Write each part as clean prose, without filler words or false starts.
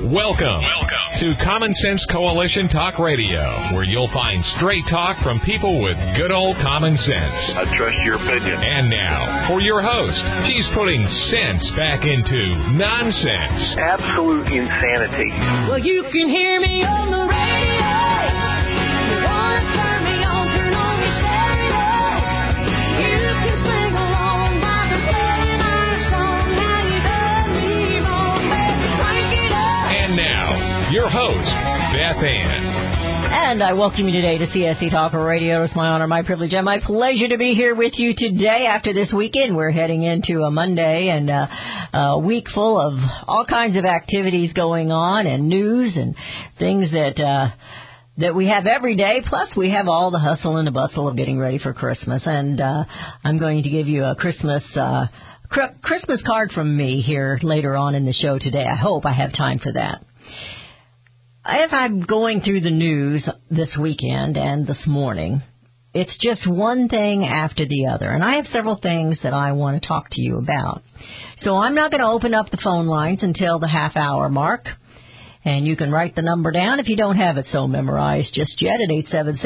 Welcome to Common Sense Coalition Talk Radio, where you'll find straight talk from people with good old common sense. I trust your opinion. And now, for your host, she's putting sense back into nonsense. Absolute insanity. Well, you can hear me on the radio. You want to turn me on me stereo. You can sing along by the playing our song. How you done me wrong, baby, crank it up. And now, your host, Beth Ann. And I welcome you today to CSC Talk Radio. It's my honor, my privilege, and my pleasure to be here with you today. After this weekend, we're heading into a Monday and a week full of all kinds of activities going on and news and things that we have every day. Plus, we have all the hustle and the bustle of getting ready for Christmas. And I'm going to give you a Christmas card from me here later on in the show today. I hope I have time for that. As I'm going through the news this weekend and this morning, it's just one thing after the other. And I have several things that I want to talk to you about. So I'm not going to open up the phone lines until the half-hour mark. And you can write the number down if you don't have it so memorized just yet at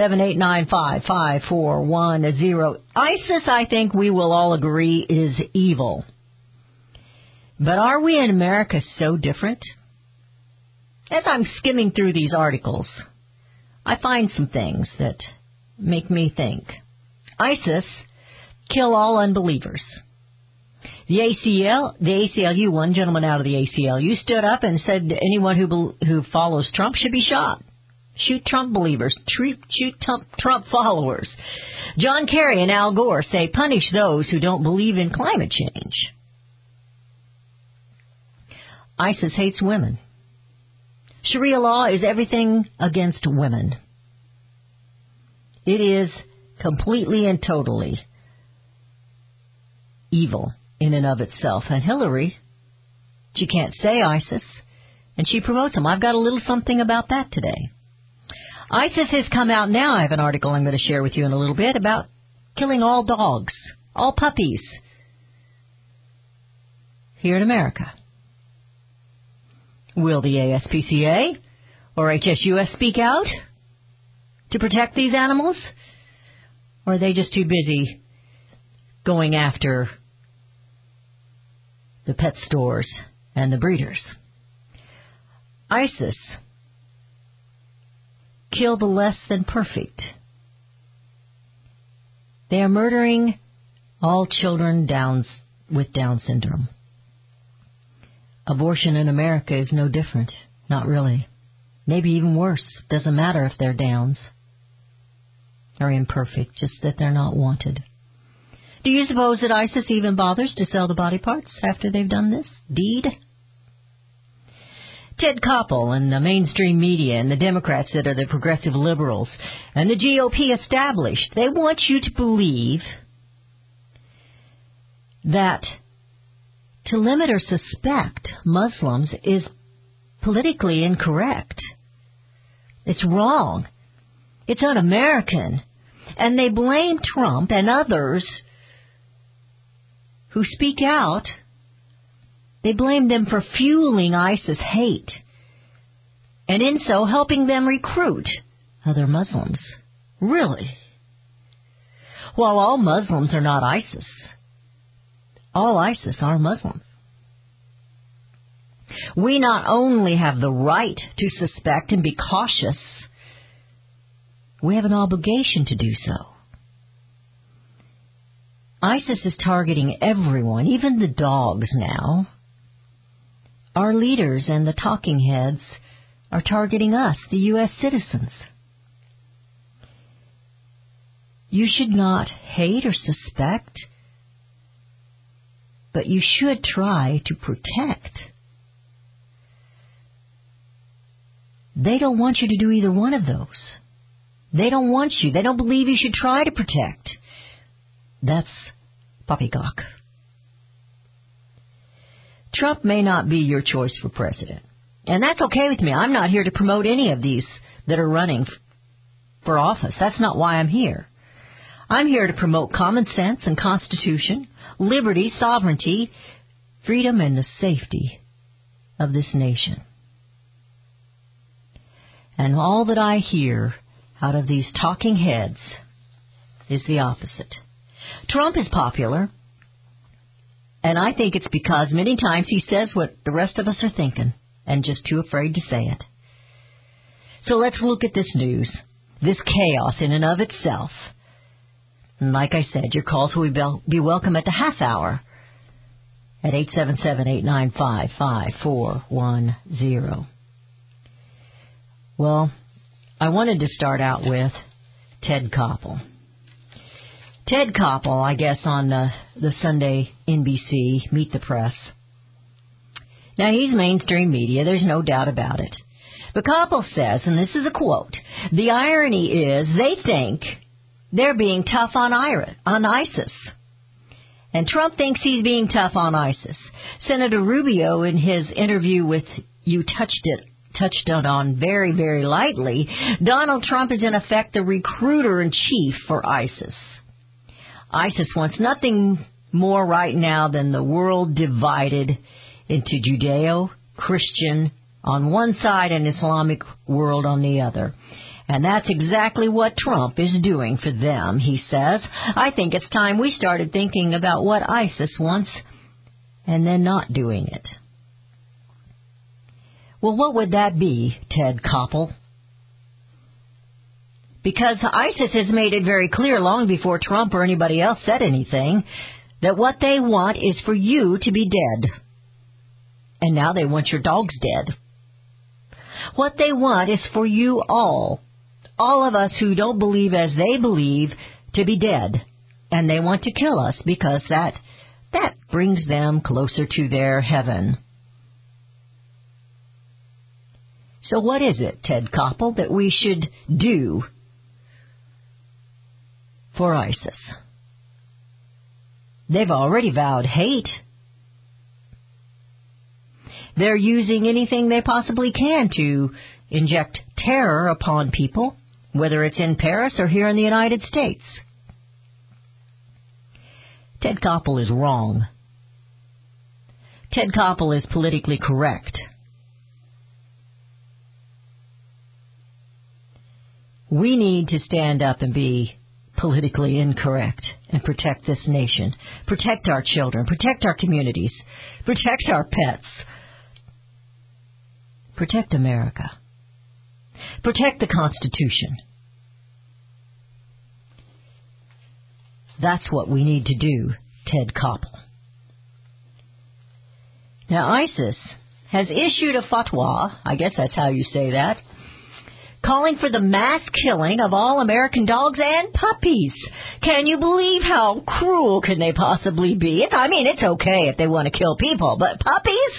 877-895-5410. ISIS, I think we will all agree, is evil. But are we in America so different? As I'm skimming through these articles, I find some things that make me think. ISIS, kill all unbelievers. The ACLU, one gentleman out of the ACLU, stood up and said anyone who follows Trump should be shot. Shoot Trump believers. Shoot Trump followers. John Kerry and Al Gore say punish those who don't believe in climate change. ISIS hates women. Sharia law is everything against women. It is completely and totally evil in and of itself. And Hillary, she can't say ISIS, and she promotes them. I've got a little something about that today. ISIS has come out now. I have an article I'm going to share with you in a little bit about killing all dogs, all puppies here in America. Will the ASPCA or HSUS speak out to protect these animals? Or are they just too busy going after the pet stores and the breeders? ISIS, kill the less than perfect. They are murdering all children with Down syndrome. Abortion in America is no different. Not really. Maybe even worse. Doesn't matter if they're Downs. They're imperfect, just that they're not wanted. Do you suppose that ISIS even bothers to sell the body parts after they've done this deed? Ted Koppel and the mainstream media and the Democrats that are the progressive liberals and the GOP established, they want you to believe that to limit or suspect Muslims is politically incorrect. It's wrong. It's un-American. And they blame Trump and others who speak out. They blame them for fueling ISIS hate, and in so helping them recruit other Muslims. Really? While all Muslims are not ISIS, all ISIS are Muslims. We not only have the right to suspect and be cautious, we have an obligation to do so. ISIS is targeting everyone, even the dogs now. Our leaders and the talking heads are targeting us, the U.S. citizens. You should not hate or suspect, but you should try to protect. They don't want you to do either one of those. They don't want you. They don't believe you should try to protect. That's poppycock. Trump may not be your choice for president. And that's okay with me. I'm not here to promote any of these that are running for office. That's not why I'm here. I'm here to promote common sense and Constitution, liberty, sovereignty, freedom, and the safety of this nation. And all that I hear out of these talking heads is the opposite. Trump is popular, and I think it's because many times he says what the rest of us are thinking and just too afraid to say it. So let's look at this news, this chaos in and of itself. And like I said, your calls will be welcome at the half hour at 877-895-5410. Well, I wanted to start out with Ted Koppel. Ted Koppel, I guess, on the Sunday NBC Meet the Press. Now, he's mainstream media. There's no doubt about it. But Koppel says, and this is a quote, the irony is they think they're being tough on ISIS. And Trump thinks he's being tough on ISIS. Senator Rubio, in his interview with You touched on very, very lightly, Donald Trump is in effect the recruiter-in-chief for ISIS. ISIS wants nothing more right now than the world divided into Judeo-Christian on one side and Islamic world on the other. And that's exactly what Trump is doing for them, he says. I think it's time we started thinking about what ISIS wants and then not doing it. Well, what would that be, Ted Koppel? Because ISIS has made it very clear long before Trump or anybody else said anything that what they want is for you to be dead. And now they want your dogs dead. What they want is for you all of us who don't believe as they believe, to be dead. And they want to kill us because that brings them closer to their heaven. So what is it, Ted Koppel, that we should do for ISIS? They've already vowed hate. They're using anything they possibly can to inject terror upon people, whether it's in Paris or here in the United States. Ted Koppel is wrong. Ted Koppel is politically correct. We need to stand up and be politically incorrect and protect this nation, protect our children, protect our communities, protect our pets, protect America, protect the Constitution. That's what we need to do, Ted Koppel. Now, ISIS has issued a fatwa, I guess that's how you say that, calling for the mass killing of all American dogs and puppies. Can you believe how cruel can they possibly be? I mean, it's okay if they want to kill people, but puppies?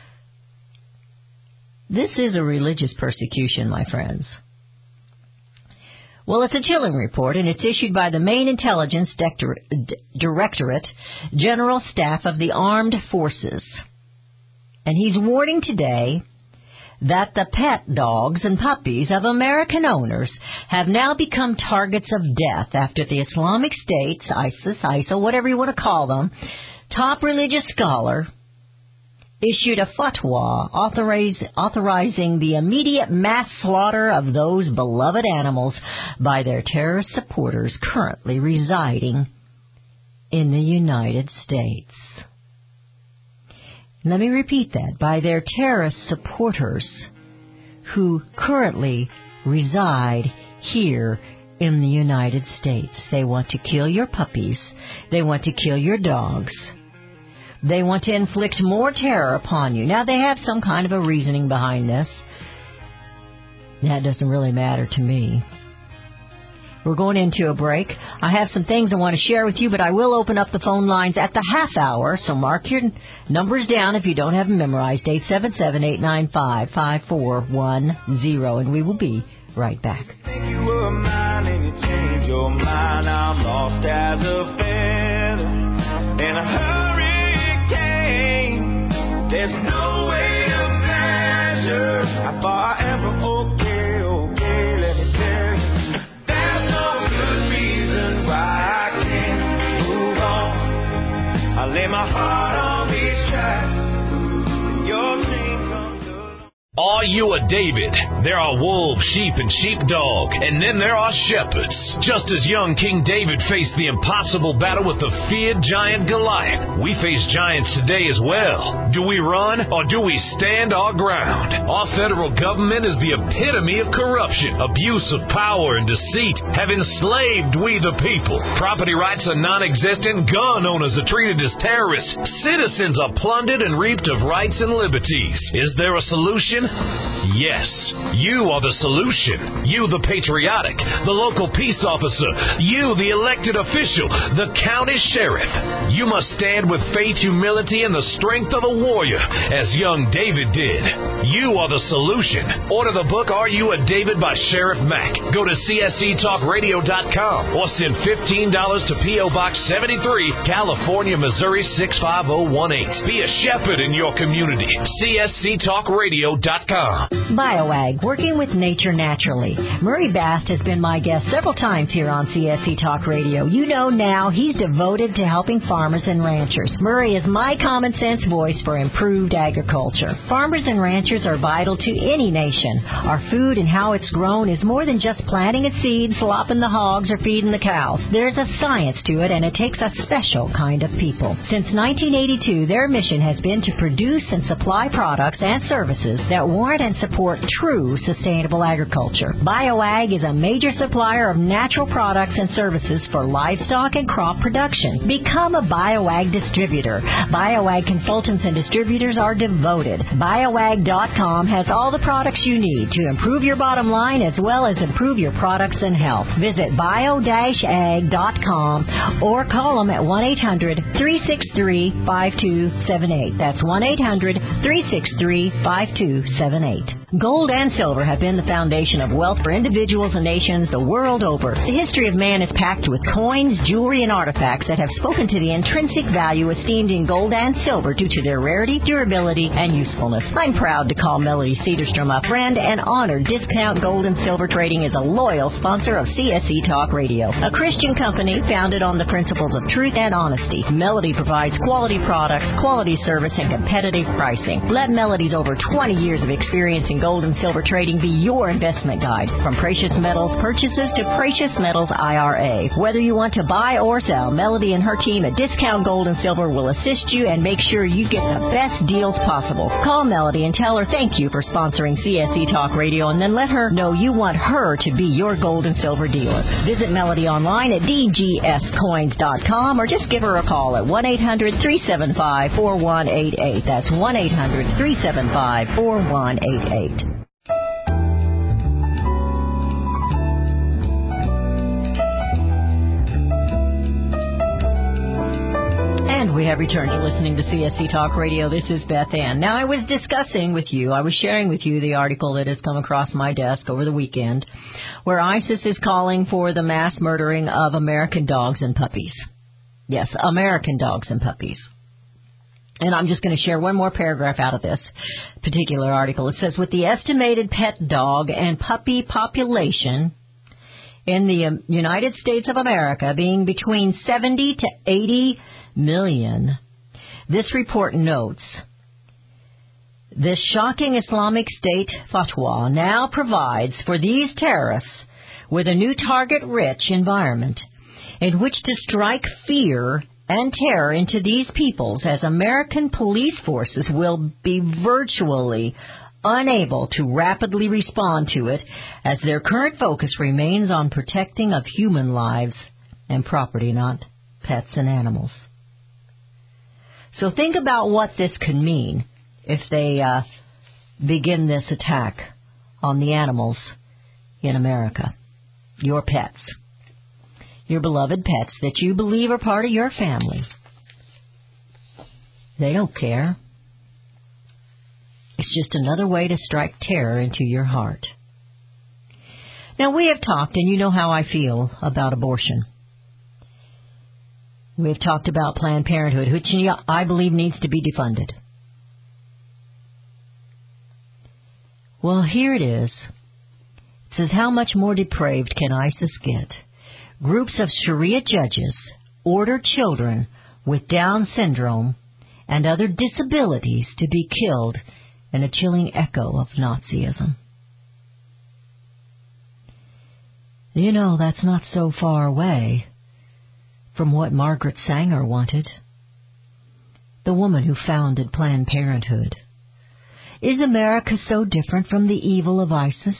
This is a religious persecution, my friends. Well, it's a chilling report, and it's issued by the Main Intelligence Directorate, General Staff of the Armed Forces. And he's warning today that the pet dogs and puppies of American owners have now become targets of death after the Islamic State, ISIS, ISIL, whatever you want to call them, top religious scholar, issued a fatwa authorizing the immediate mass slaughter of those beloved animals by their terrorist supporters currently residing in the United States. Let me repeat that. By their terrorist supporters who currently reside here in the United States. They want to kill your puppies. They want to kill your dogs. They want to inflict more terror upon you. Now, they have some kind of a reasoning behind this. That doesn't really matter to me. We're going into a break. I have some things I want to share with you, but I will open up the phone lines at the half hour, so mark your numbers down if you don't have them memorized, 877-895-5410, and we will be right back. Think you were mine and you changed your mind. I'm lost as a feather in a hurricane. There's no way to measure how far I am from okay, let me tell you. There's no good reason why I can't move on. I lay my heart on these tracks when your dream comes along. Are you a David? There are wolves, sheep, and sheepdog, and then there are shepherds. Just as young King David faced the impossible battle with the feared giant Goliath, we face giants today as well. Do we run or do we stand our ground? Our federal government is the epitome of corruption, abuse of power, and deceit have enslaved we the people. Property rights are non-existent. Gun owners are treated as terrorists. Citizens are plundered and reaped of rights and liberties. Is there a solution? Yes. You are the solution. You, the patriotic, the local peace officer. You, the elected official, the county sheriff. You must stand with faith, humility, and the strength of a warrior, as young David did. You are the solution. Order the book, Are You a David by Sheriff Mack. Go to csctalkradio.com or send $15 to P.O. Box 73, California, Missouri 65018. Be a shepherd in your community. csctalkradio.com. BioAg, working with nature naturally. Murray Bast has been my guest several times here on CSC Talk Radio. You know now he's devoted to helping farmers and ranchers. Murray is my common sense voice for improved agriculture. Farmers and ranchers are vital to any nation. Our food and how it's grown is more than just planting a seed, slopping the hogs, or feeding the cows. There's a science to it, and it takes a special kind of people. Since 1982, their mission has been to produce and supply products and services that warrant and support true sustainable agriculture. BioAg is a major supplier of natural products and services for livestock and crop production. Become a BioAg distributor. BioAg consultants and distributors are devoted. BioAg.com has all the products you need to improve your bottom line as well as improve your products and health. Visit bio-ag.com or call them at 1-800-363-5278. That's 1-800-363-5278. Gold and silver have been the foundation of wealth for individuals and nations the world over. The history of man is packed with coins, jewelry, and artifacts that have spoken to the intrinsic value esteemed in gold and silver due to their rarity, durability, and usefulness. I'm proud to call Melody Cedarstrom a friend and honored Discount Gold and Silver Trading is a loyal sponsor of CSE Talk Radio, a Christian company founded on the principles of truth and honesty. Melody provides quality products, quality service, and competitive pricing. Let Melody's over 20 years of experience in gold and silver trading be your investment guide. From precious metals purchases to precious metals IRA. Whether you want to buy or sell, Melody and her team at Discount Gold and Silver will assist you and make sure you get the best deals possible. Call Melody and tell her thank you for sponsoring CSE Talk Radio, and then let her know you want her to be your gold and silver dealer. Visit Melody online at dgscoins.com or just give her a call at 1-800-375-4188. That's 1-800-375-4188. And we have returned to listening to CSC Talk Radio. This is Beth Ann. Now, I was sharing with you the article that has come across my desk over the weekend, where ISIS is calling for the mass murdering of American dogs and puppies. Yes, American dogs and puppies. And I'm just going to share one more paragraph out of this particular article. It says, with the estimated pet dog and puppy population in the United States of America being between 70 to 80 million, this report notes, this shocking Islamic State fatwa now provides for these terrorists with a new target-rich environment in which to strike fear and terror into these peoples, as American police forces will be virtually unable to rapidly respond to it, as their current focus remains on protecting of human lives and property, not pets and animals. So think about what this could mean if they begin this attack on the animals in America, your pets. Your beloved pets that you believe are part of your family. They don't care. It's just another way to strike terror into your heart. Now, we have talked, and you know how I feel about abortion. We've talked about Planned Parenthood, which I believe needs to be defunded. Well, here it is. It says, how much more depraved can ISIS get? Groups of Sharia judges order children with Down syndrome and other disabilities to be killed and a chilling echo of Nazism. You know, that's not so far away from what Margaret Sanger wanted, the woman who founded Planned Parenthood. Is America so different from the evil of ISIS?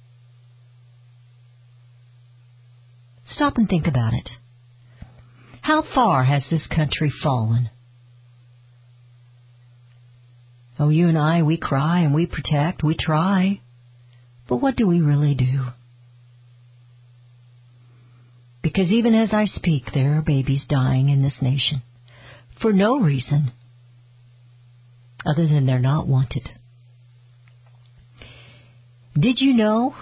Stop and think about it. How far has this country fallen? Oh, you and I, we cry and we protect, we try. But what do we really do? Because even as I speak, there are babies dying in this nation for no reason other than they're not wanted. Did you know?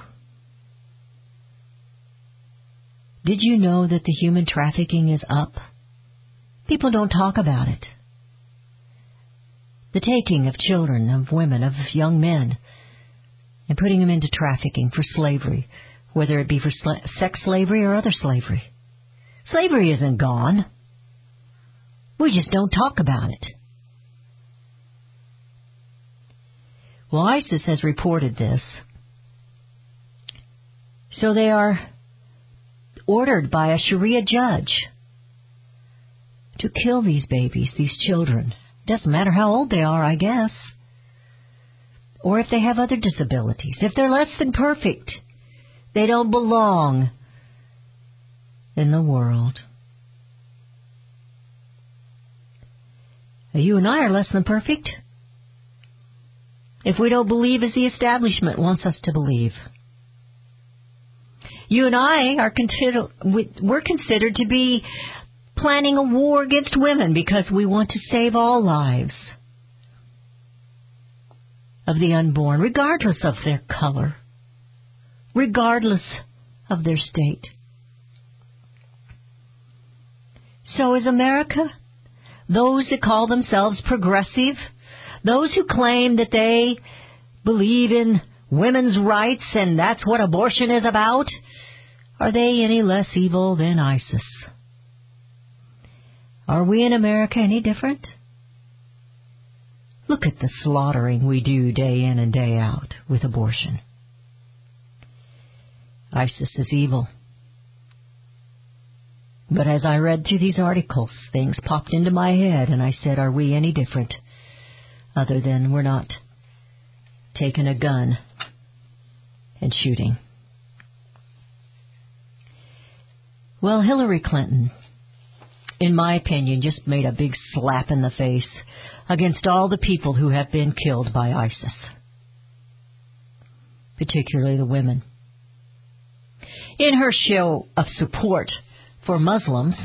Did you know that the human trafficking is up? People don't talk about it. The taking of children, of women, of young men, and putting them into trafficking for slavery, whether it be for sex slavery or other slavery. Slavery isn't gone. We just don't talk about it. Well, ISIS has reported this. So they are ordered by a Sharia judge to kill these babies, these children. Doesn't matter how old they are, I guess. Or if they have other disabilities. If they're less than perfect, they don't belong in the world. You and I are less than perfect if we don't believe as the establishment wants us to believe. You and I are we're considered to be planning a war against women because we want to save all lives of the unborn, regardless of their color, regardless of their state. So is America? Those that call themselves progressive, those who claim that they believe in women's rights and that's what abortion is about, are they any less evil than ISIS? Are we in America any different? Look at the slaughtering we do day in and day out with abortion. ISIS is evil. But as I read through these articles, things popped into my head and I said, are we any different? Other than we're not taking a gun and shooting. Well, Hillary Clinton, in my opinion, just made a big slap in the face against all the people who have been killed by ISIS, particularly the women. In her show of support for Muslims,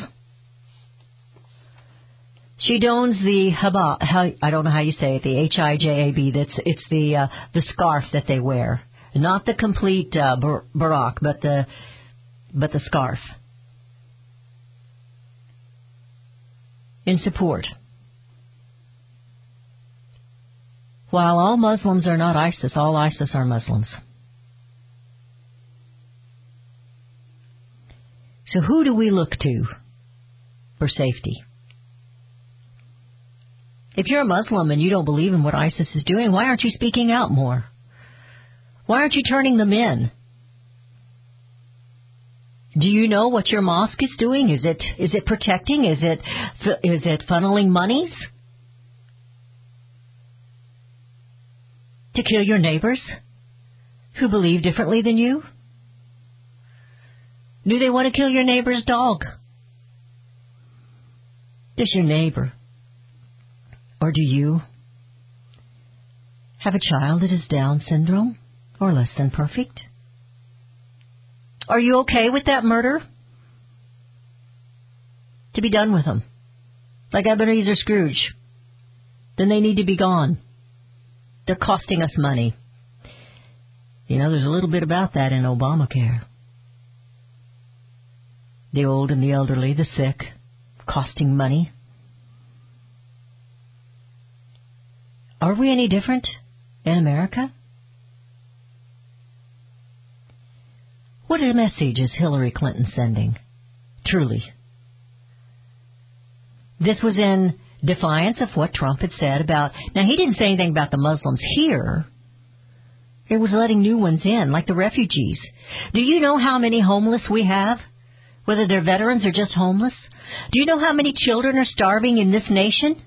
she dons the hijab. I don't know how you say it. The hijab. It's the scarf that they wear, not the complete barak, but the scarf. In support. While all Muslims are not ISIS, all ISIS are Muslims. So who do we look to for safety? If you're a Muslim and you don't believe in what ISIS is doing, why aren't you speaking out more? Why aren't you turning them in? Do you know what your mosque is doing? Is it protecting? Is it funneling monies to kill your neighbors who believe differently than you? Do they want to kill your neighbor's dog? Does your neighbor, or do you, have a child that has Down syndrome or less than perfect? Are you okay with that murder? To be done with them. Like Ebenezer Scrooge. Then they need to be gone. They're costing us money. You know, there's a little bit about that in Obamacare. The old and the elderly, the sick, costing money. Are we any different in America? What a message is Hillary Clinton sending? Truly. This was in defiance of what Trump had said about... Now, he didn't say anything about the Muslims here. It was letting new ones in, like the refugees. Do you know how many homeless we have? Whether they're veterans or just homeless? Do you know how many children are starving in this nation?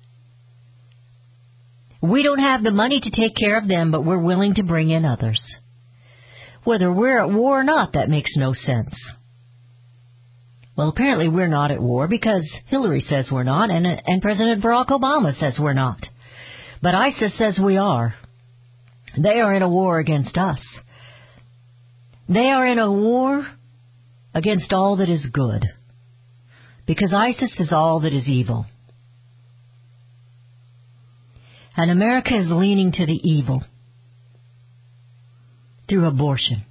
We don't have the money to take care of them, but we're willing to bring in others. Whether we're at war or not, that makes no sense. Well, apparently we're not at war because Hillary says we're not, and President Barack Obama says we're not. But ISIS says we are. They are in a war against us. They are in a war against all that is good, because ISIS is all that is evil. And America is leaning to the evil through abortion.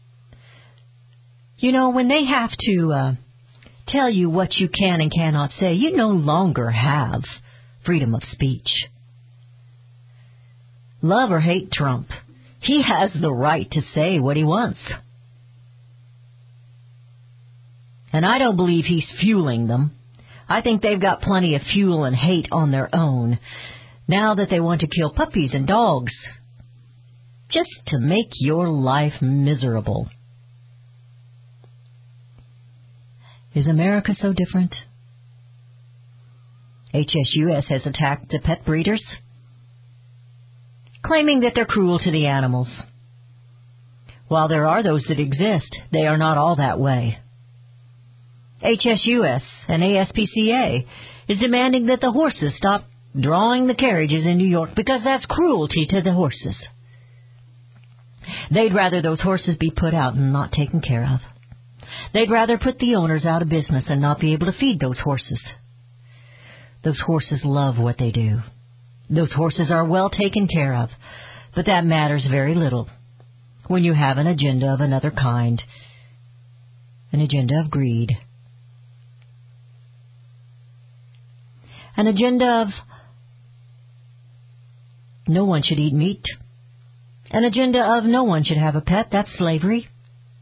You know, when they have to tell you what you can and cannot say, you no longer have freedom of speech. Love or hate Trump, he has the right to say what he wants. And I don't believe he's fueling them. I think they've got plenty of fuel and hate on their own, now that they want to kill puppies and dogs, just to make your life miserable. Is America so different? HSUS has attacked the pet breeders, claiming that they're cruel to the animals. While there are those that exist, they are not all that way. HSUS and ASPCA is demanding that the horses stop drawing the carriages in New York because that's cruelty to the horses. They'd rather those horses be put out and not taken care of. They'd rather put the owners out of business and not be able to feed those horses. Those horses love what they do. Those horses are well taken care of, but that matters very little when you have an agenda of another kind, an agenda of greed, an agenda of no one should eat meat, an agenda of no one should have a pet. That's slavery.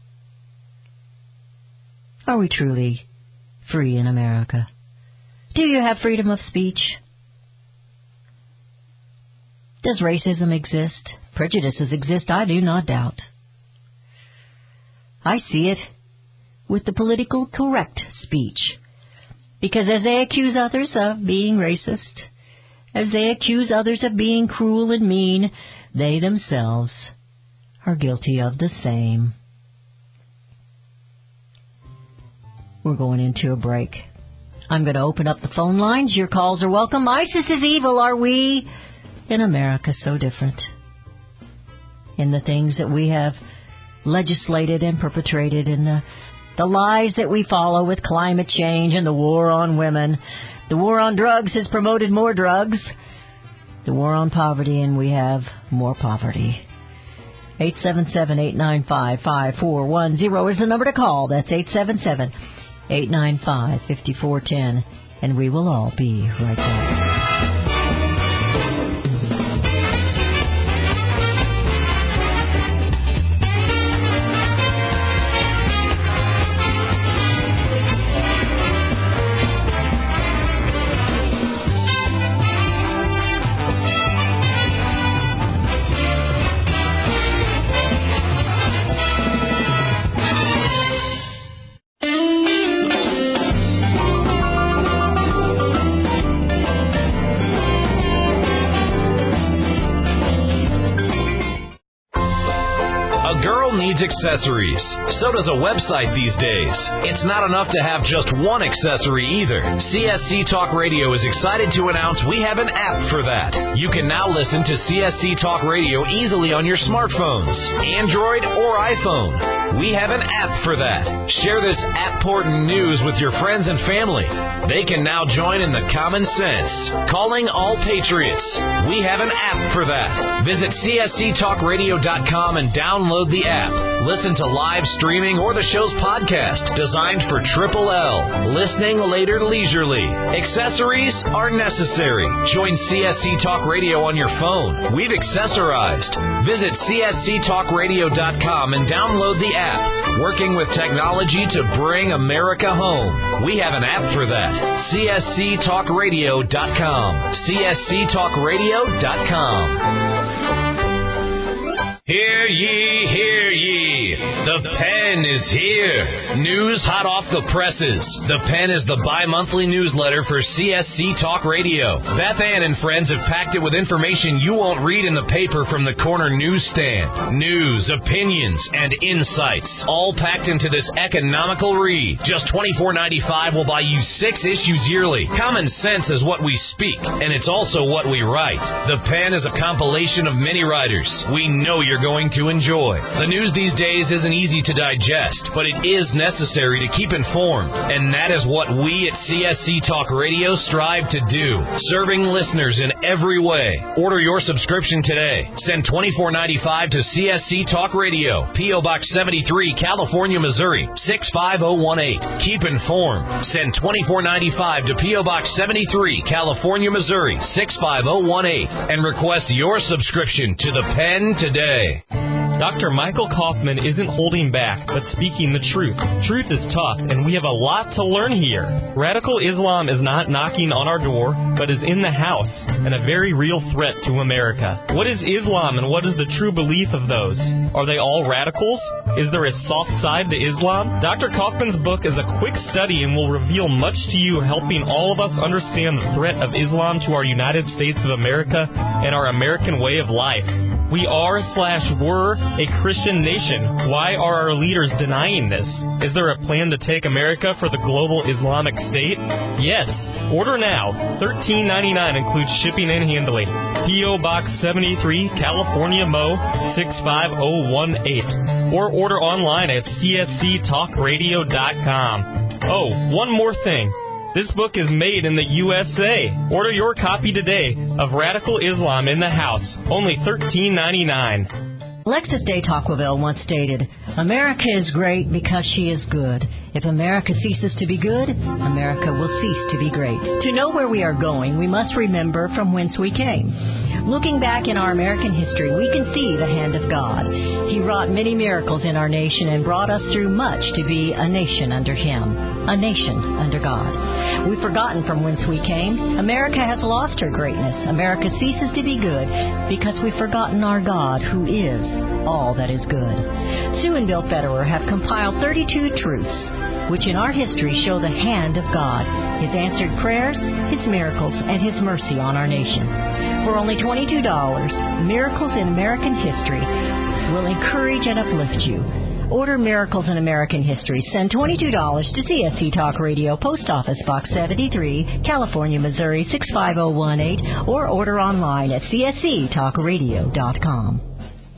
Are we truly free in America? Do you have freedom of speech? Does racism exist? Prejudices exist, I do not doubt. I see it with the political correct speech, because as they accuse others of being racist, as they accuse others of being cruel and mean, they themselves are guilty of the same. We're going into a break. I'm going to open up the phone lines. Your calls are welcome. ISIS is evil. Are we in America so different in the things that we have legislated and perpetrated, in the lies that we follow with climate change and the war on women? The war on drugs has promoted more drugs. The war on poverty, and we have more poverty. 877-895-5410 is the number to call. That's 877-895-5410. And we will all be right back. Accessories. So does a website these days. It's not enough to have just one accessory either. CSC Talk Radio is excited to announce we have an app for that. You can now listen to CSC Talk Radio easily on your smartphones, Android or iPhone. We have an app for that. Share this app-portant news with your friends and family. They can now join in the common sense. Calling all patriots. We have an app for that. Visit csctalkradio.com and download the app. Listen to live streaming or the show's podcast, designed for Triple L. Listening later leisurely. Accessories are necessary. Join CSC Talk Radio on your phone. We've accessorized. Visit csctalkradio.com and download the app. working with technology to bring America home. We have an app for that. CSCTalkRadio.com. CSCTalkRadio.com. Hear ye, hear ye. The Pen is here. News hot off the presses. The Pen is the bi-monthly newsletter for CSC Talk Radio. Beth Ann and friends have packed it with information you won't read in the paper from the corner newsstand. News, opinions, and insights, all packed into this economical read. Just $24.95 will buy you 6 issues yearly. Common sense is what we speak, and it's also what we write. The Pen is a compilation of many writers we know you're going to enjoy. The news these days isn't easy to digest, but it is necessary to keep informed, and that is what we at CSC Talk Radio strive to do, serving listeners in every way. Order your subscription today. Send $24.95 to CSC Talk Radio, P.O. Box 73, California, Missouri, 65018. Keep informed. Send $24.95 to P.O. Box 73, California, Missouri, 65018, and request your subscription to The Pen today. Dr. Michael Kaufman isn't holding back, but speaking the truth. Truth is tough, and we have a lot to learn here. Radical Islam is not knocking on our door, but is in the house, and a very real threat to America. What is Islam, and what is the true belief of those? Are they all radicals? Is there a soft side to Islam? Dr. Kaufman's book is a quick study and will reveal much to you, helping all of us understand the threat of Islam to our United States of America and our American way of life. We are/were a Christian nation. Why are our leaders denying this? Is there a plan to take America for the global Islamic State? Yes. Order now. $13.99 includes shipping and handling. P.O. Box 73, California, Mo. 65018. Or order online at csctalkradio.com. Oh, one more thing. This book is made in the USA. Order your copy today of Radical Islam in the House. Only $13.99. Alexis de Tocqueville once stated, America is great because she is good. If America ceases to be good, America will cease to be great. To know where we are going, we must remember from whence we came. Looking back in our American history, we can see the hand of God. He wrought many miracles in our nation and brought us through much to be a nation under Him, a nation under God. We've forgotten from whence we came. America has lost her greatness. America ceases to be good because we've forgotten our God, who is all that is good. Sue and Bill Federer have compiled 32 truths, which in our history show the hand of God, His answered prayers, His miracles, and His mercy on our nation. For only $22, Miracles in American History will encourage and uplift you. Order Miracles in American History. Send $22 to CSC Talk Radio, Post Office Box 73, California, Missouri 65018, or order online at csctalkradio.com.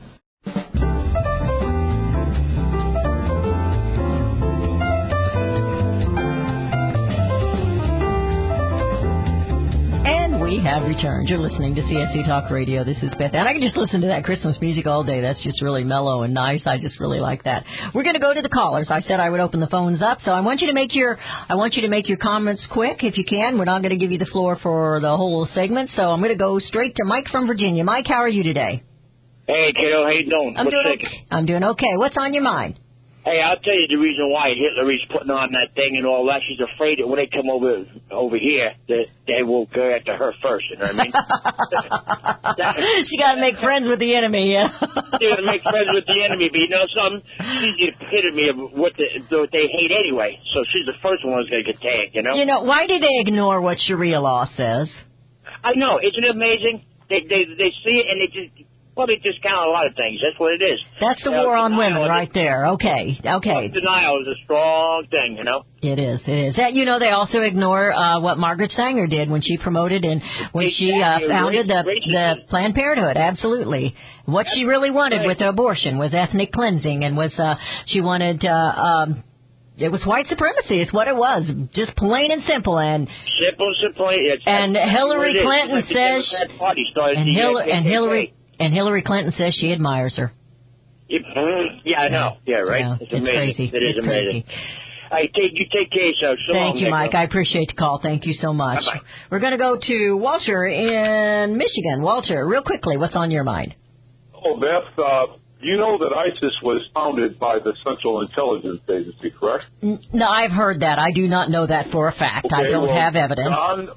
We have returned. You're listening to CSC Talk Radio. This is Beth. And I can just listen to that Christmas music all day. That's just really mellow and nice. I just really like that. We're going to go to the callers. I said I would open the phones up. So I want you to make your comments quick if you can. We're not going to give you the floor for the whole segment. So I'm going to go straight to Mike from Virginia. Mike, how are you today? Hey, kiddo, how you doing? I'm doing okay. What's on your mind? Hey, I'll tell you the reason why Hitler is putting on that thing and all that. She's afraid that when they come over here, that they will go after her first, you know what I mean? She got to make friends with the enemy, yeah. She got to make friends with the enemy, but you know something? She's the epitome of what they hate anyway, so she's the first one who's going to get tagged, you know? You know, why do they ignore what Sharia law says? I know. Isn't it amazing? They see it and they discount a lot of things. That's what it is. That's the war on women right there. Okay. Denial is a strong thing, you know? It is. That, you know, they also ignore what Margaret Sanger did when she promoted and when she founded the Planned Parenthood. Absolutely. What she really wanted with the abortion was ethnic cleansing and was she wanted it was white supremacy. It's what it was. Just plain and simple. And Hillary Clinton says And Hillary Clinton says she admires her. Yeah, I know. Yeah, right? Yeah, it's amazing. Crazy. It is amazing. You take care of yourself. Thank you, Mike. I appreciate the call. Thank you so much. Bye-bye. We're going to go to Walter in Michigan. Walter, real quickly, what's on your mind? Oh, Beth, You know that ISIS was founded by the Central Intelligence Agency, correct? No, I've heard that. I do not know that for a fact. I Okay, don't well, have evidence.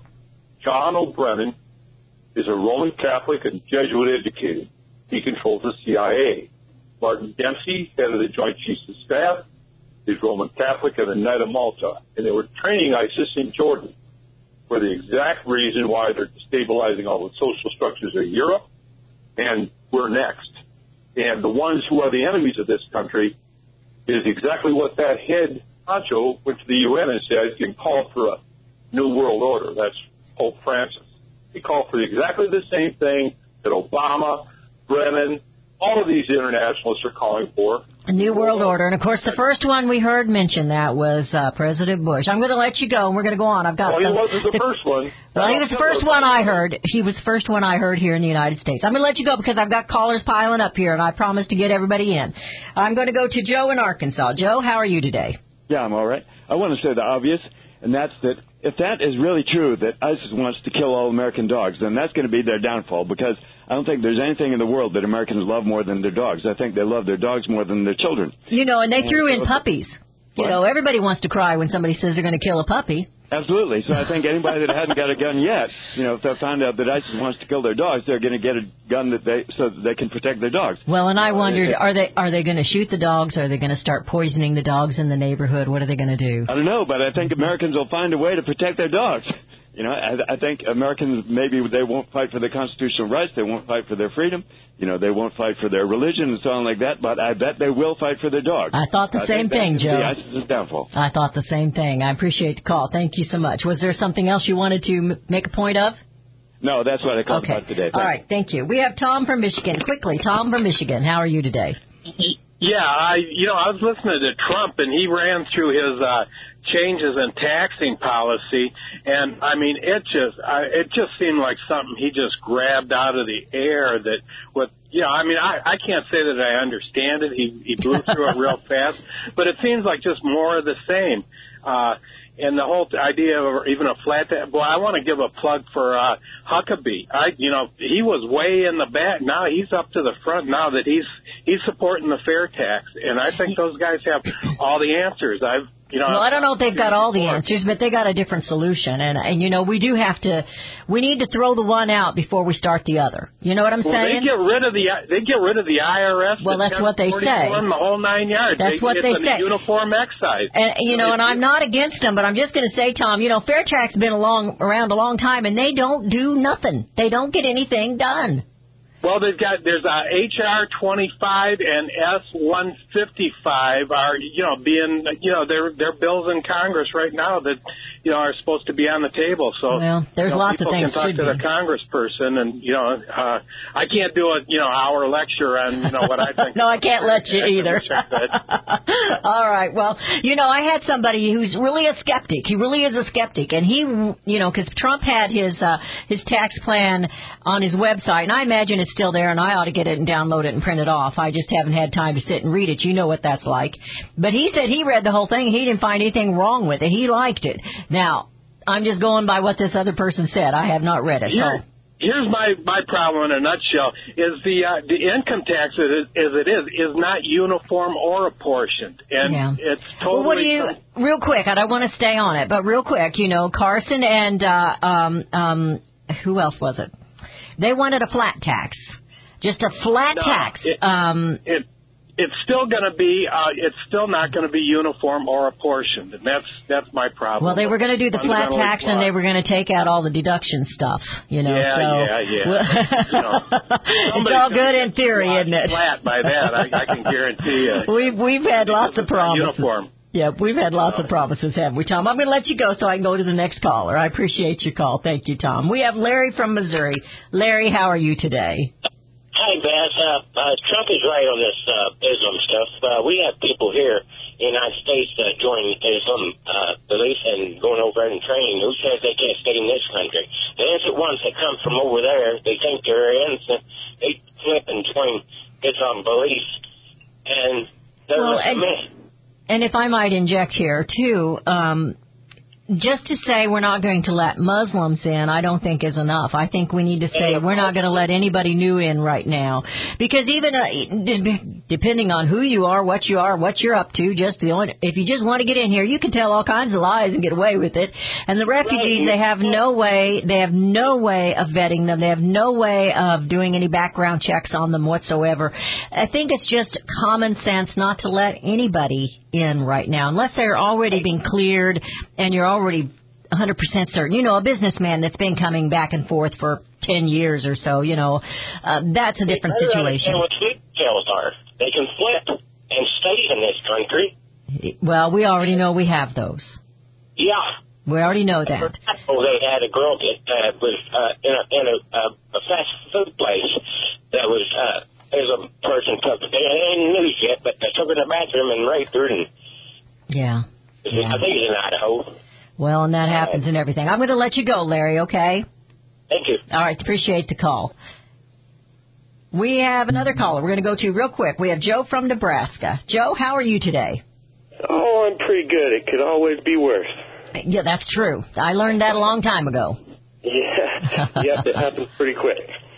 John O'Brennan is a Roman Catholic and Jesuit educated. He controls the CIA. Martin Dempsey, head of the Joint Chiefs of Staff, is Roman Catholic and a Knight of Malta. And they were training ISIS in Jordan for the exact reason why they're destabilizing all the social structures of Europe, and we're next. And the ones who are the enemies of this country is exactly what that head honcho went to the UN and said and called for a new world order. That's Pope Francis. He called for exactly the same thing that Obama, Brennan, all of these internationalists are calling for. A new world order. And, of course, the first one we heard mention that was President Bush. I'm going to let you go, and we're going to go on. I've got Well, he wasn't the first one. Well, he was the first one I heard. He was the first one I heard here in the United States. I'm going to let you go because I've got callers piling up here, and I promised to get everybody in. I'm going to go to Joe in Arkansas. Joe, how are you today? Yeah, I'm all right. I want to say the obvious, and that's that if that is really true, that ISIS wants to kill all American dogs, then that's going to be their downfall, because I don't think there's anything in the world that Americans love more than their dogs. I think they love their dogs more than their children. You know, and they threw in puppies. You know, everybody wants to cry when somebody says they're going to kill a puppy. Absolutely. So I think anybody that hasn't got a gun yet, you know, if they find out that ISIS wants to kill their dogs, they're going to get a gun so that they can protect their dogs. Well, and I wondered, are they going to shoot the dogs? Are they going to start poisoning the dogs in the neighborhood? What are they going to do? I don't know, but I think Americans will find a way to protect their dogs. You know, I think Americans, maybe they won't fight for their constitutional rights. They won't fight for their freedom. You know, they won't fight for their religion and so on like that. But I bet they will fight for their dogs. I thought the same thing, Joe. ISIS's downfall. I thought the same thing. I appreciate the call. Thank you so much. Was there something else you wanted to make a point of? No, that's what I called about today. All right, thank you. We have Tom from Michigan. Quickly, Tom from Michigan. How are you today? Yeah, I was listening to Trump, and he ran through his changes in taxing policy, and I mean, it just seemed like something he just grabbed out of the air. That with, I mean, I can't say that I understand it. He blew through it real fast, but it seems like just more of the same. And the whole idea of even a flat tax. Boy, I want to give a plug for Huckabee. He was way in the back. Now he's up to the front. Now that he's supporting the fair tax, and I think those guys have all the answers. Well, I don't know if they've got all the answers, but they got a different solution. And we need to throw the one out before we start the other. You know what I'm saying? They get rid of the IRS. Well, that's what they say. The whole 9 yards. That's what they say. It's a uniform excise. And and I'm not against them, but I'm just going to say, Tom, fair tax has been around a long time, and they don't do nothing. They don't get anything done. Well, there's HR 25 and S155 are being they're bills in Congress right now that are supposed to be on the table. So there's lots of things. People can talk to the congressperson, and I can't do an hour lecture on what I think. No, I can't let you either. All right. Well, I had somebody who's really a skeptic. He really is a skeptic, and he because Trump had his tax plan on his website, and I imagine it's still there, and I ought to get it and download it and print it off. I just haven't had time to sit and read it. You know what that's like. But he said he read the whole thing, and he didn't find anything wrong with it. He liked it. Now, I'm just going by what this other person said. I have not read it. Here's my problem in a nutshell, is the income tax as it is not uniform or apportioned. And it's totally... Well, real quick, I don't want to stay on it, but real quick, Carson and who else was it? They wanted a flat tax. Just a flat tax. It's still going to be. It's still not going to be uniform or apportioned, and that's my problem. Well, they were going to do the flat tax, and they were going to take out all the deduction stuff. Yeah. It's all good in theory, isn't it? Flat by that, I can guarantee you. We've had lots of promises. Uniform. Yeah, we've had lots of promises, haven't we, Tom? I'm going to let you go so I can go to the next caller. I appreciate your call. Thank you, Tom. We have Larry from Missouri. Larry, how are you today? Hi, Beth. Trump is right on this Islam stuff. We have people here in the United States joining Islam belief and going over and training. Who says they can't stay in this country? The innocent ones that come from over there, they think they're innocent. They flip and join Islam beliefs, and they're And if I might inject here, too, just to say we're not going to let Muslims in, I don't think is enough. I think we need to say we're not going to let anybody new in right now. Because even depending on who you are, what you're up to, if you just want to get in here, you can tell all kinds of lies and get away with it. And the refugees, they have no way of vetting them. They have no way of doing any background checks on them whatsoever. I think it's just common sense not to let anybody in right now, unless they're already being cleared and you're already 100% certain. You know, a businessman that's been coming back and forth for 10 years or so, that's a different situation. What sleep cells are. They can flip and stay in this country. Well, we already know we have those. Yeah. We already know that. They had a girl that was in a fast food place that was as a person took. They didn't news yet, but they took her to the bathroom and raped her. And yeah. I think it's in Idaho. Well, and that happens and everything. I'm going to let you go, Larry, okay? Thank you. All right, appreciate the call. We have another caller we're going to go to real quick. We have Joe from Nebraska. Joe, how are you today? Oh, I'm pretty good. It could always be worse. Yeah, that's true. I learned that a long time ago. Yeah. Yep, it happens pretty quick.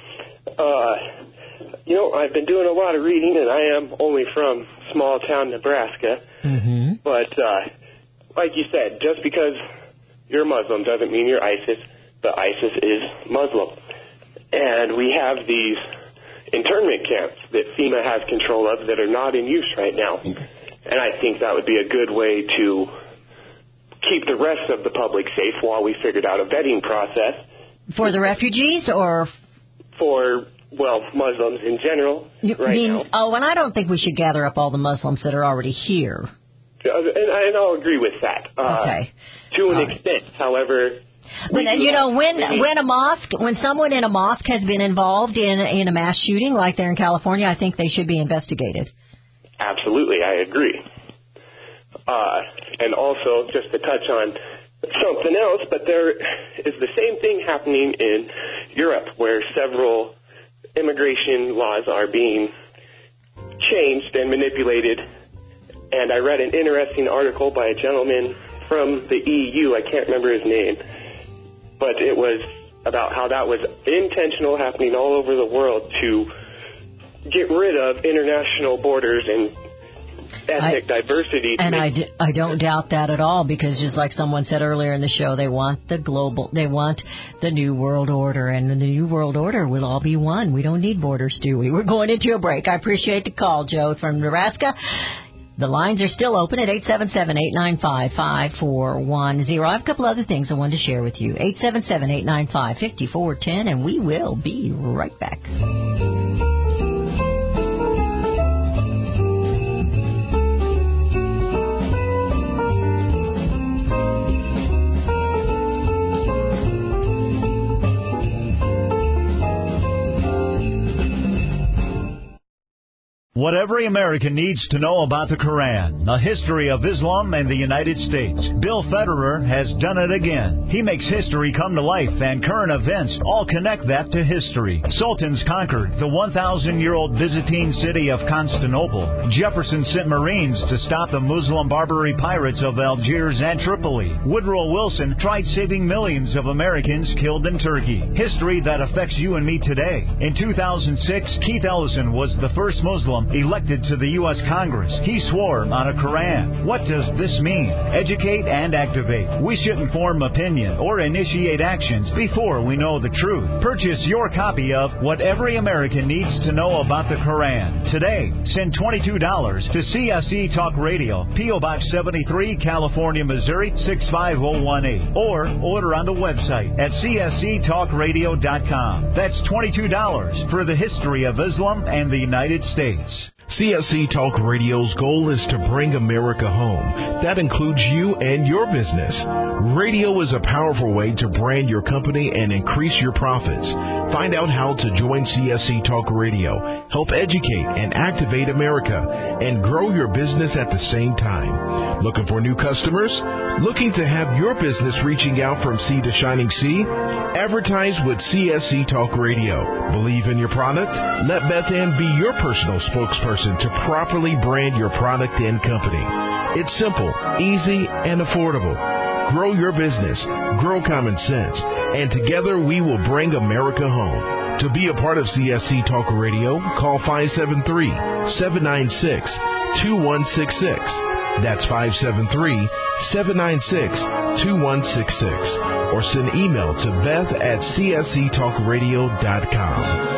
I've been doing a lot of reading, and I am only from small town Nebraska. Mm-hmm. But like you said, just because you're Muslim doesn't mean you're ISIS, but ISIS is Muslim. And we have these internment camps that FEMA has control of that are not in use right now. And I think that would be a good way to keep the rest of the public safe while we figured out a vetting process. For the refugees or? For, Muslims in general now. Oh, and I don't think we should gather up all the Muslims that are already here. And I'll agree with that. Okay. To an extent, however. But when someone in a mosque has been involved in a mass shooting like there in California, I think they should be investigated. Absolutely, I agree. And also, just to touch on something else, but there is the same thing happening in Europe, where several immigration laws are being changed and manipulated. And I read an interesting article by a gentleman from the EU, I can't remember his name, but it was about how that was intentional, happening all over the world to get rid of international borders and ethnic diversity. And I don't doubt that at all, because just like someone said earlier in the show, they want the New World Order, and the New World Order will all be one. We don't need borders, do we? We're going into a break. I appreciate the call, Joe from Nebraska. The lines are still open at 877-895-5410. I have a couple other things I wanted to share with you. 877-895-5410, and we will be right back. What every American needs to know about the Quran, the history of Islam and the United States. Bill Federer has done it again. He makes history come to life, and current events all connect that to history. Sultans conquered the 1,000-year-old Byzantine city of Constantinople. Jefferson sent Marines to stop the Muslim Barbary pirates of Algiers and Tripoli. Woodrow Wilson tried saving millions of Americans killed in Turkey. History that affects you and me today. In 2006, Keith Ellison was the first Muslim elected to the U.S. Congress. He swore on a Quran. What does this mean? Educate and activate. We shouldn't form opinion or initiate actions before we know the truth. Purchase your copy of What Every American Needs to Know About the Quran today. Send $22 to CSE Talk Radio, P.O. Box 73, California, Missouri 65018, or order on the website at csctalkradio.com. That's $22 for the history of Islam and the United States. CSC Talk Radio's goal is to bring America home. That includes you and your business. Radio is a powerful way to brand your company and increase your profits. Find out how to join CSC Talk Radio, help educate and activate America, and grow your business at the same time. Looking for new customers? Looking to have your business reaching out from sea to shining sea? Advertise with CSC Talk Radio. Believe in your product? Let Beth Ann be your personal spokesperson to properly brand your product and company. It's simple, easy, and affordable. grow your business, grow common sense, and together we will bring America home. To be a part of CSC Talk Radio, call 573-796-2166. That's 573-796-2166. Or send email to beth@csctalkradio.com.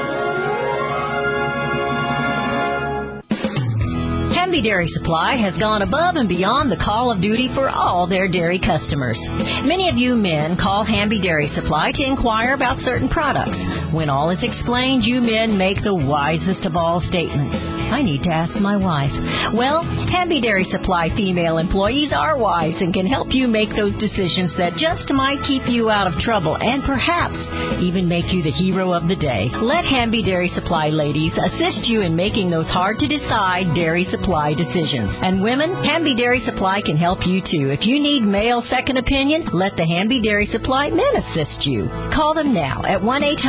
Hamby Dairy Supply has gone above and beyond the call of duty for all their dairy customers. Many of you men call Hamby Dairy Supply to inquire about certain products. When all is explained, you men make the wisest of all statements. I need to ask my wife. Well, Hamby Dairy Supply female employees are wise and can help you make those decisions that just might keep you out of trouble and perhaps even make you the hero of the day. Let Hamby Dairy Supply ladies assist you in making those hard-to-decide dairy supply decisions. And women, Hamby Dairy Supply can help you too. If you need male second opinion, let the Hamby Dairy Supply men assist you. Call them now at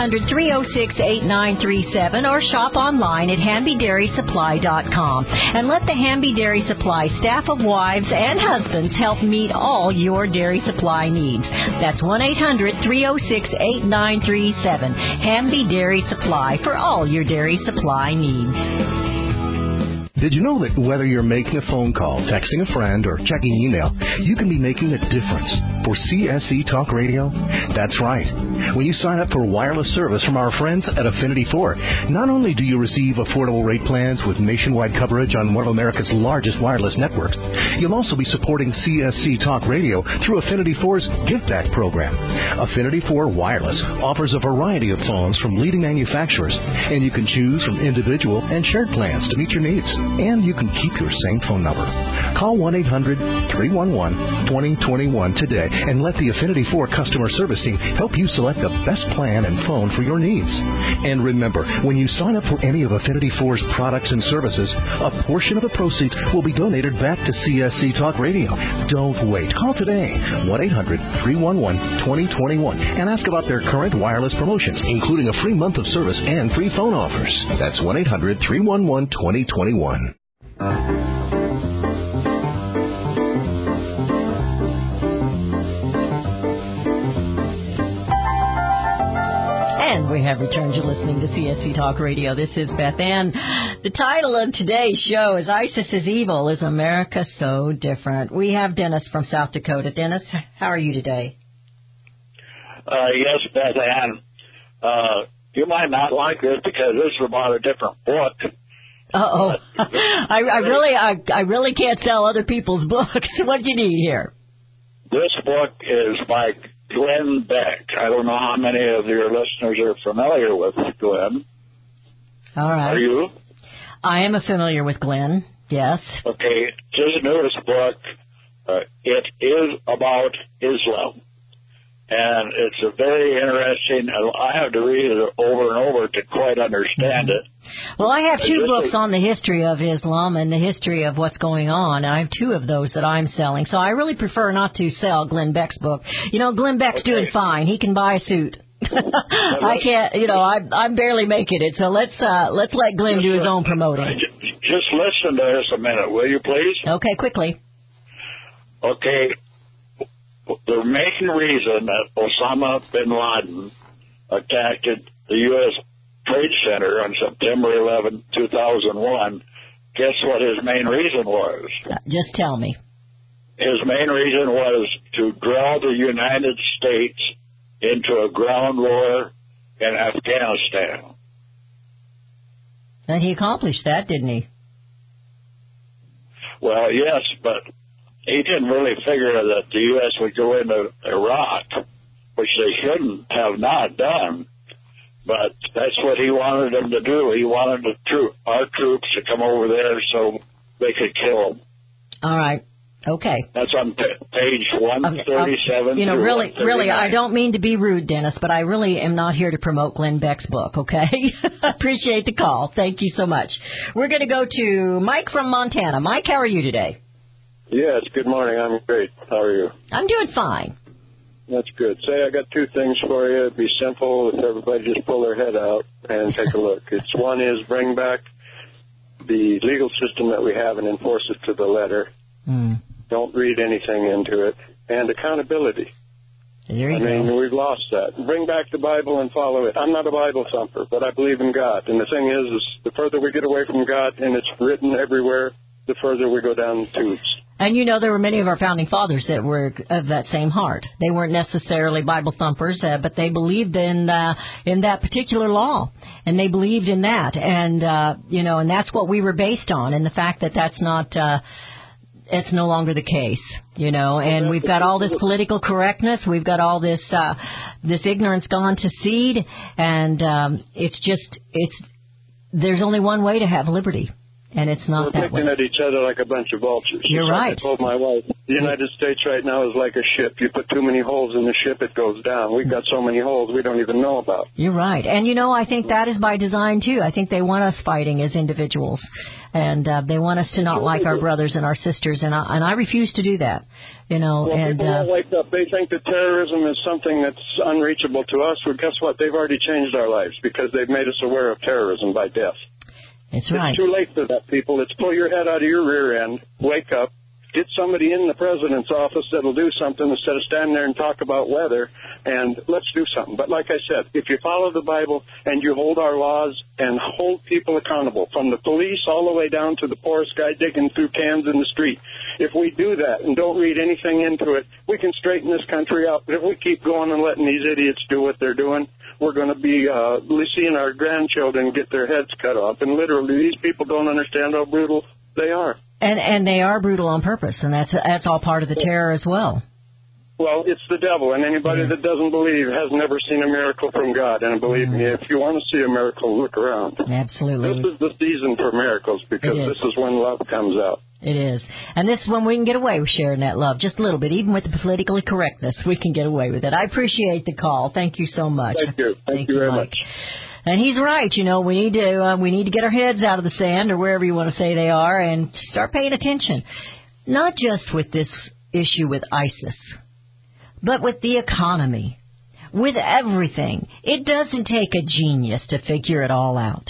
1-800-306-8937 or shop online at HambyDairySupply.com and let the Hamby Dairy Supply staff of wives and husbands help meet all your dairy supply needs. That's 1-800-306-8937. Hamby Dairy Supply for all your dairy supply needs. Did you know that whether you're making a phone call, texting a friend, or checking email, you can be making a difference for CSC Talk Radio? That's right. When you sign up for wireless service from our friends at Affinity 4, not only do you receive affordable rate plans with nationwide coverage on one of America's largest wireless networks, you'll also be supporting CSC Talk Radio through Affinity 4's Give Back program. Affinity 4 Wireless offers a variety of phones from leading manufacturers, and you can choose from individual and shared plans to meet your needs. And you can keep your same phone number. Call 1-800-311-2021 today and let the Affinity 4 customer service team help you select the best plan and phone for your needs. And remember, when you sign up for any of Affinity 4's products and services, a portion of the proceeds will be donated back to CSC Talk Radio. Don't wait. Call today, 1-800-311-2021, and ask about their current wireless promotions, including a free month of service and free phone offers. That's 1-800-311-2021. And we have returned to listening to CSC Talk Radio. This is Beth Ann. The title of today's show is ISIS is Evil. Is America So Different? We have Dennis from South Dakota. Dennis, how are you today? Yes, Beth Ann. You might not like this because this is about a different book. Uh-oh. I really can't sell other people's books. What do you need here? This book is by Glenn Beck. I don't know how many of your listeners are familiar with Glenn. All right. Are you? I am familiar with Glenn, yes. Okay. His newest book, it is about Islam. And it's a very interesting, I have to read it over and over to quite understand it. Well, I have two books on the history of Islam and the history of what's going on. I have two of those that I'm selling. So I really prefer not to sell Glenn Beck's book. You know, Glenn Beck's doing fine. He can buy a suit. I can't, I'm barely making it. So let's let Glenn do his own promoting. Just listen to this a minute, will you please? Okay, quickly. Okay. The main reason that Osama bin Laden attacked the U.S. Trade Center on September 11, 2001, guess what his main reason was? Just tell me. His main reason was to draw the United States into a ground war in Afghanistan. And he accomplished that, didn't he? Well, yes, but he didn't really figure that the U.S. would go into Iraq, which they shouldn't have not done. But that's what he wanted them to do. He wanted our troops to come over there so they could kill them. All right. Okay. That's on page 137. Really, I don't mean to be rude, Dennis, but I really am not here to promote Glenn Beck's book, okay? Appreciate the call. Thank you so much. We're going to go to Mike from Montana. Mike, how are you today? Yes, good morning. I'm great. How are you? I'm doing fine. That's good. Say, I got two things for you. It'd be simple if everybody just pull their head out and take a look. One is bring back the legal system that we have and enforce it to the letter. Don't read anything into it. and accountability. There you I mean, go. we've lost that. Bring back the Bible and follow it. I'm not a Bible thumper, but I believe in God. And the thing is the further we get away from God, and it's written everywhere, the further we go down the tubes. And you know, there were many of our founding fathers that were of that same heart. They weren't necessarily Bible thumpers, but they believed in that particular law, and they believed in that, and you know, and that's what we were based on. And the fact that that's not, it's no longer the case, you know. And we've got all this political correctness, we've got all this this ignorance gone to seed, and there's only one way to have liberty. And it's not We're that way. picking at each other like a bunch of vultures. You're Just right. Like I told my wife, the United States right now is like a ship. You put too many holes in the ship, it goes down. We've got so many holes we don't even know about. You're right. And, you know, I think that is by design, too. I think they want us fighting as individuals. And they want us to not like our brothers and our sisters. And I refuse to do that. You know, well, and people don't wake up. They think that terrorism is something that's unreachable to us. Well, guess what? They've already changed our lives because they've made us aware of terrorism by death. That's right. It's too late for that, people. It's pull your head out of your rear end, wake up, get somebody in the president's office that'll do something instead of standing there and talk about weather, and let's do something. But like I said, if you follow the Bible and you hold our laws and hold people accountable, from the police all the way down to the poorest guy digging through cans in the street, if we do that and don't read anything into it, we can straighten this country out. But if we keep going and letting these idiots do what they're doing, we're going to be seeing our grandchildren get their heads cut off. And literally, these people don't understand how brutal they are. And they are brutal on purpose, and that's all part of the terror as well. Well, it's the devil, and anybody that doesn't believe has never seen a miracle from God. And believe me, if you want to see a miracle, look around. Absolutely. This is the season for miracles, because this is when love comes out. It is. And this is when we can get away with sharing that love, just a little bit. Even with the politically correctness, we can get away with it. I appreciate the call. Thank you so much. Thank you. Thank you very much. And he's right. You know, we need to get our heads out of the sand, or wherever you want to say they are, and start paying attention. Not just with this issue with ISIS, but with the economy, with everything. It doesn't take a genius to figure it all out.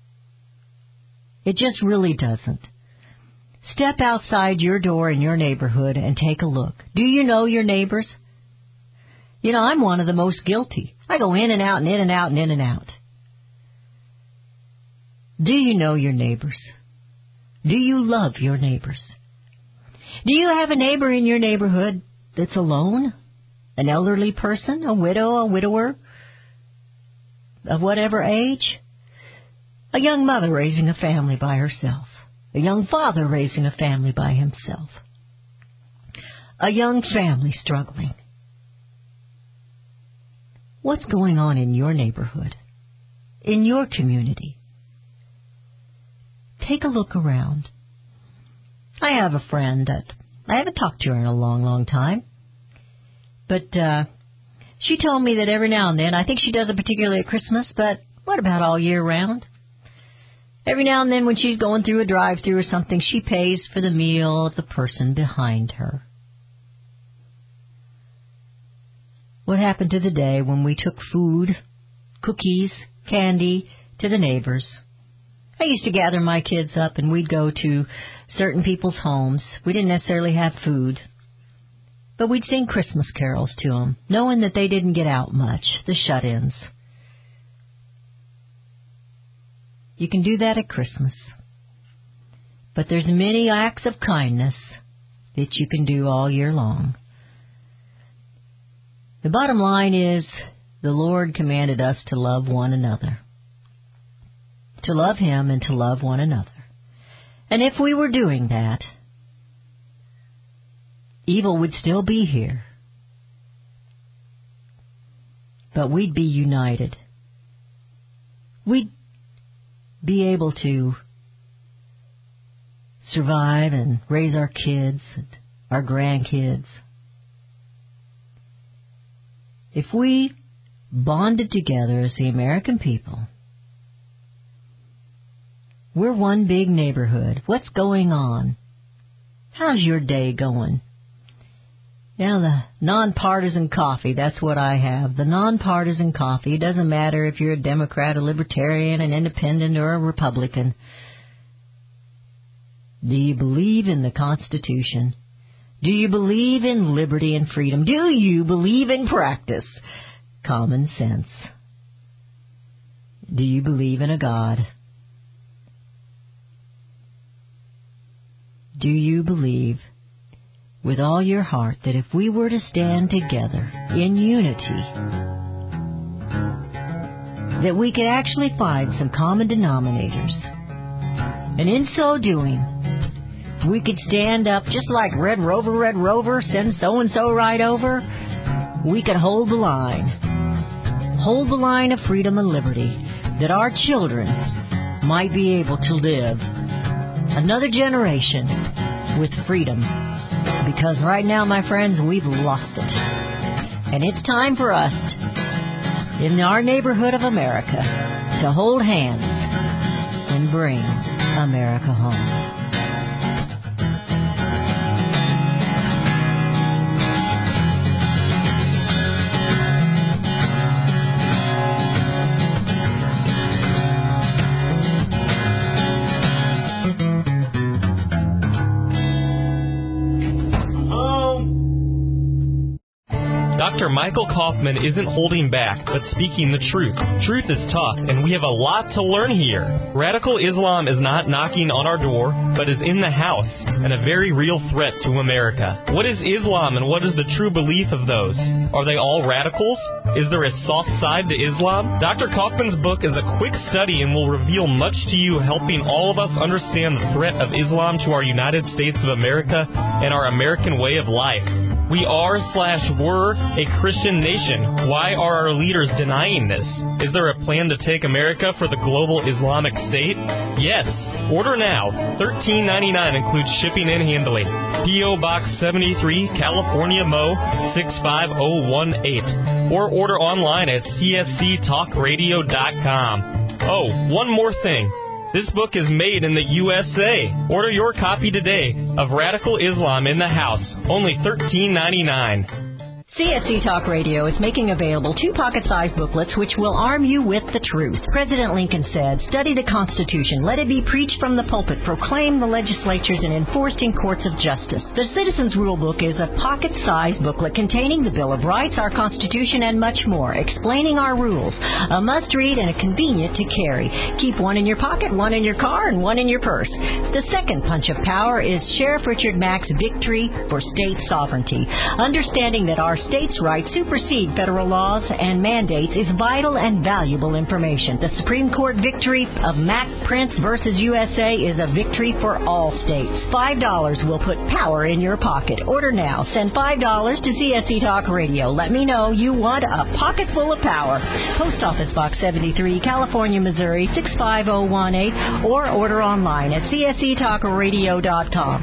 It just really doesn't. Step outside your door in your neighborhood and take a look. Do you know your neighbors? You know, I'm one of the most guilty. I go in and out and in and out and in and out. Do you know your neighbors? Do you love your neighbors? Do you have a neighbor in your neighborhood that's alone? An elderly person? A widow? A widower? Of whatever age? A young mother raising a family by herself? A young father raising a family by himself? A young family struggling? What's going on in your neighborhood? In your community? Take a look around. I have a friend that I haven't talked to her in a long, long time. But she told me that every now and then, I think she does it particularly at Christmas, but what about all year round? Every now and then when she's going through a drive-thru or something, she pays for the meal of the person behind her. What happened to the day when we took food, cookies, candy to the neighbors? I used to gather my kids up and we'd go to certain people's homes. We didn't necessarily have food, but we'd sing Christmas carols to them, knowing that they didn't get out much, the shut-ins. You can do that at Christmas. But there's many acts of kindness that you can do all year long. The bottom line is the Lord commanded us to love one another. To love Him and to love one another. And if we were doing that, evil would still be here. But we'd be united. We'd be able to survive and raise our kids and our grandkids. If we bonded together as the American people, we're one big neighborhood. What's going on? How's your day going? Now, the nonpartisan coffee, that's what I have. The nonpartisan coffee. It doesn't matter if you're a Democrat, a Libertarian, an Independent, or a Republican. Do you believe in the Constitution? Do you believe in liberty and freedom? Do you believe in practice common sense? Do you believe in a God? Do you believe with all your heart that if we were to stand together in unity, that we could actually find some common denominators, and in so doing, we could stand up just like Red Rover, send so-and-so right over? We could hold the line of freedom and liberty, that our children might be able to live another generation with freedom. Because right now, my friends, we've lost it. And it's time for us, in our neighborhood of America, to hold hands and bring America home. Dr. Michael Kaufman isn't holding back, but speaking the truth. Truth is tough, and we have a lot to learn here. Radical Islam is not knocking on our door, but is in the house, and a very real threat to America. What is Islam, and what is the true belief of those? Are they all radicals? Is there a soft side to Islam? Dr. Kaufman's book is a quick study and will reveal much to you, helping all of us understand the threat of Islam to our United States of America and our American way of life. We are/were a Christian nation. Why are our leaders denying this? Is there a plan to take America for the global Islamic State? Yes. Order now. $13.99 includes shipping and handling. P.O. Box 73, California, Mo. 65018. Or order online at csctalkradio.com. Oh, one more thing. This book is made in the USA. Order your copy today of Radical Islam in the House. Only $13.99. CSC Talk Radio is making available 2 pocket-sized booklets which will arm you with the truth. President Lincoln said, "Study the Constitution. Let it be preached from the pulpit, proclaimed the legislatures, and enforced in courts of justice." The Citizens Rule Book is a pocket-sized booklet containing the Bill of Rights, our Constitution, and much more, explaining our rules. A must-read and a convenient to carry. Keep one in your pocket, one in your car, and one in your purse. The second punch of power is Sheriff Richard Mack's Victory for State Sovereignty. Understanding that our states' rights supersede federal laws and mandates is vital and valuable information. The Supreme Court victory of Mack Prince versus USA is a victory for all states. $5 will put power in your pocket. Order now. Send $5 to CSC Talk Radio. Let me know you want a pocket full of power. Post Office Box 73, California, Missouri 65018, or order online at csctalkradio.com.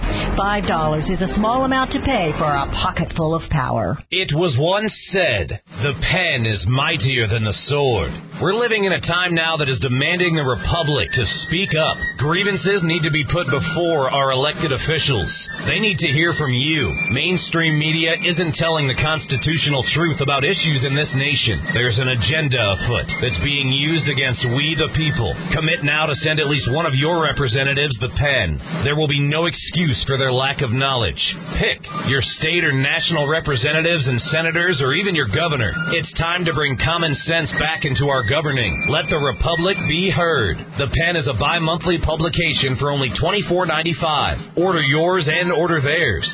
$5 is a small amount to pay for a pocket full of power. It was once said, the pen is mightier than the sword. We're living in a time now that is demanding the Republic to speak up. Grievances need to be put before our elected officials. They need to hear from you. Mainstream media isn't telling the constitutional truth about issues in this nation. There's an agenda afoot that's being used against we the people. Commit now to send at least one of your representatives the pen. There will be no excuse for their lack of knowledge. Pick your state or national representatives and senators, or even your governor. It's time to bring common sense back into our governing. Let the Republic be heard. The Pen is a bi-monthly publication for only $24.95. Order yours and order theirs.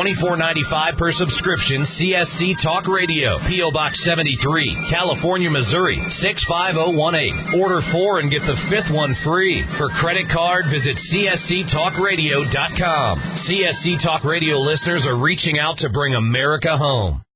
$24.95 per subscription. CSC Talk Radio, P.O. Box 73, California, Missouri 65018. Order 4 and get the 5th one free. For credit card, visit csctalkradio.com. CSC Talk Radio listeners are reaching out to bring America home.